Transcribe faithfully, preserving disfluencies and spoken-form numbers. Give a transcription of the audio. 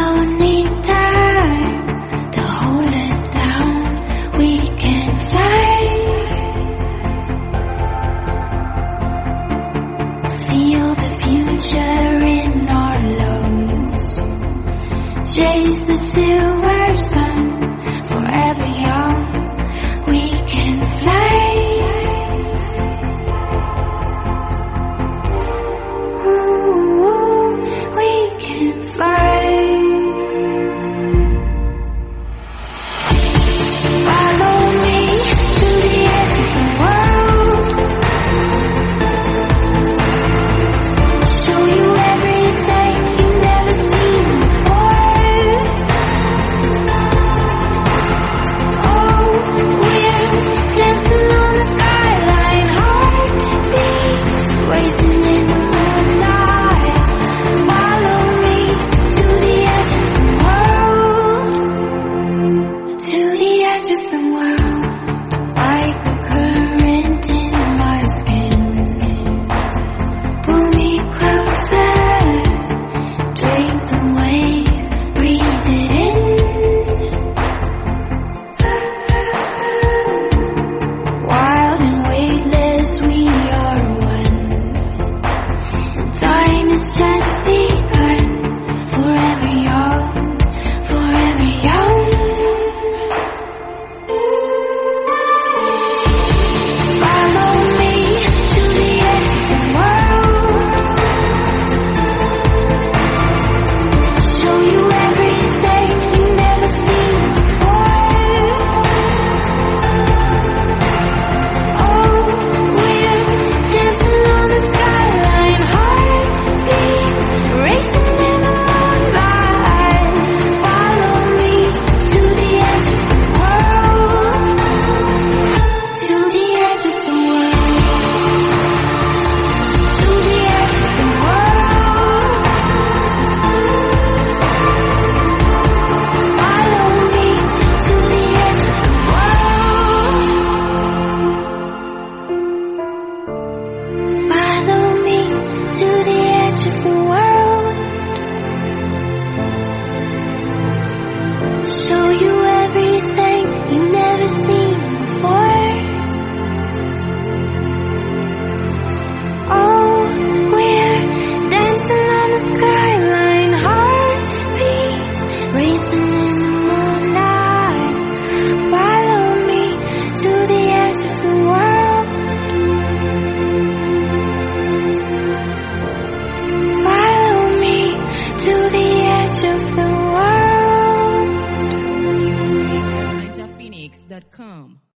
don't need time to hold us down. We can fly. Feel the future in our lungs. Chase the silver sun, forever young. We can fly. Ooh, we can fly. Show you everything you've never seen before. Oh, we're dancing on the skyline, heartbeats racing in the moonlight. Follow me to the edge of the world. Follow me to the edge of the world. ninja phoenix dot com